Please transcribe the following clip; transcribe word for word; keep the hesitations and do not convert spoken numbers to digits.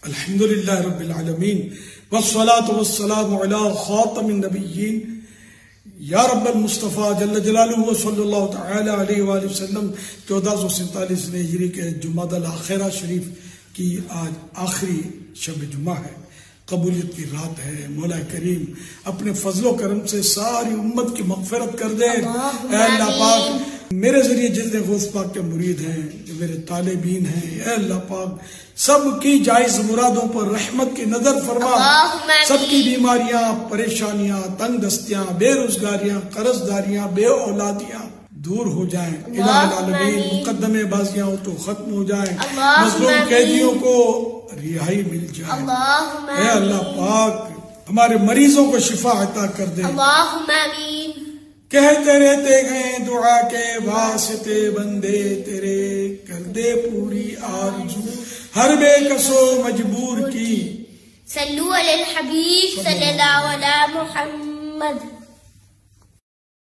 الحمدللہ رب العالمین والصلاة والسلام علی خاتم النبیین یا رب المصطفیٰ جل جلالہ صلی اللہ تعالی علیہ وآلہ وسلم. چودہ سو سینتالیس ہجری کے جمادی الاخرہ شریف کی آج آخری شب جمعہ ہے، قبولیت کی رات ہے. مولا کریم اپنے فضل و کرم سے ساری امت کی مغفرت کر دے. اے اللہ پاک میرے ذریعے جتنے غوث پاک کے مرید ہیں، جو میرے طالبین ہیں، اے اللہ پاک سب کی جائز مرادوں پر رحمت کی نظر فرما. سب کی بیماریاں، پریشانیاں، تنگ دستیاں، بے روزگاریاں، قرض داریاں، بے اولادیاں دور ہو جائیں. الہ العالمین مقدمے بازیاں ہو تو ختم ہو جائیں، مظلوم قیدیوں کو رہائی مل جائے. اے اللہ پاک ہمارے مریضوں کو شفا عطا کر دے. اللہم آمین. کہتے رہتے گئے دعا کے واسطے بندے تیرے، کر دے پوری آرزو ہر بے کسو مجبور کی. صلو علی الحبیب صلی اللہ علیہ محمد.